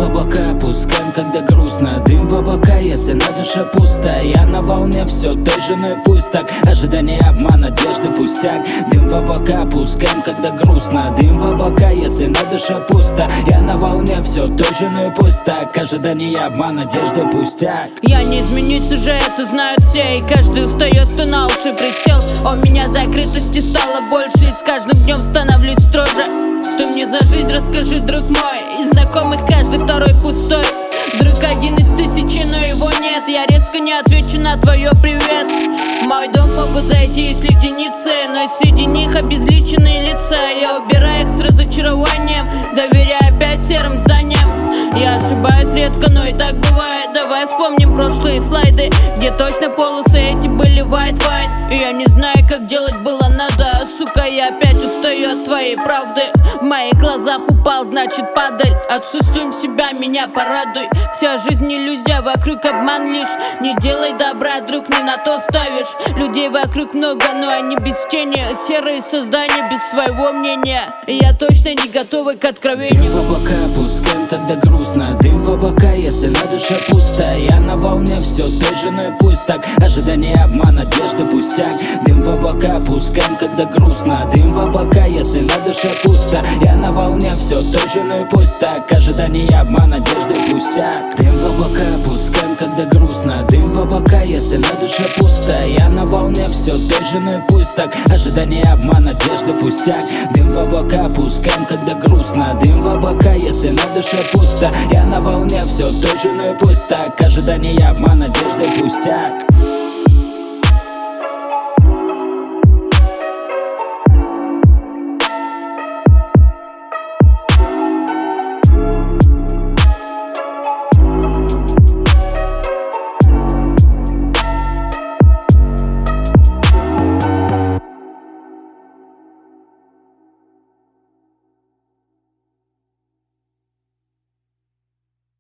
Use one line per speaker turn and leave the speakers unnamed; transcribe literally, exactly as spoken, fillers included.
облака опускаем, когда грустно. Дым в облака, если на душе пусто. Я на волне все той же, ну и пусть так. Ожидание, обман, надежды, пустяк. Дым в облака опускаем, когда грустно. Дым в облака, если на душе пусто. Я на волне все той же, ну и пусть так. Ожидание, обман, надежды, пустяк.
Я не изменюсь уже, это знают все. И каждый устает, кто на уши присел. А у меня закрытости стало больше, и с каждым днем становлюсь строже. Ты мне за жизнь расскажи, друг мой. Из знакомых каждый второй пустой. Друг один из тысячи, но его нет. Я резко не отвечу на твое привет. В мой дом могут зайти из единицы, но среди них обезличенные лица. Я убираю их с разочарованием, доверяю опять серым зданиям. Я ошибаюсь редко, но и так бывает. Давай вспомним прошлые слайды, где точно полосы эти были white-white. И я не знаю, как делать было надо. Сука, я опять устаю от твоей правды. В моих глазах упал, значит падаль. Отсутствием себя меня порадуй. Вся жизнь иллюзия, вокруг обман лишь. Не делай добра, друг, не на то ставишь. Людей вокруг много, но они без тени. Серые создания без своего мнения. И я точно не готова к откровению.
Дым в облака опускаем, когда грустно. Дым в облака, если на душе пусто. Я на волне все той же, ну и пусть так. Ожидание, обман, надежды, пустяк. Дым в облака опускаем, когда грустно. Дым в облака, если на душе пусто. Я на волне все той же, ну и пусть так. Ожидание, обман, надежды, пустяк. Дым в облака опускаем, когда грустно. Дым в облака, если на душе пусто. Я на волне все той же, ну и пусть так. Ожидание, обман, надежды, пустяк. Дым в облака опускаем, когда грустно. Дым в облака, если на душе пусто. Я на волне все той же, ну и пусть так. Ожидание, обман, надежды, пустяк.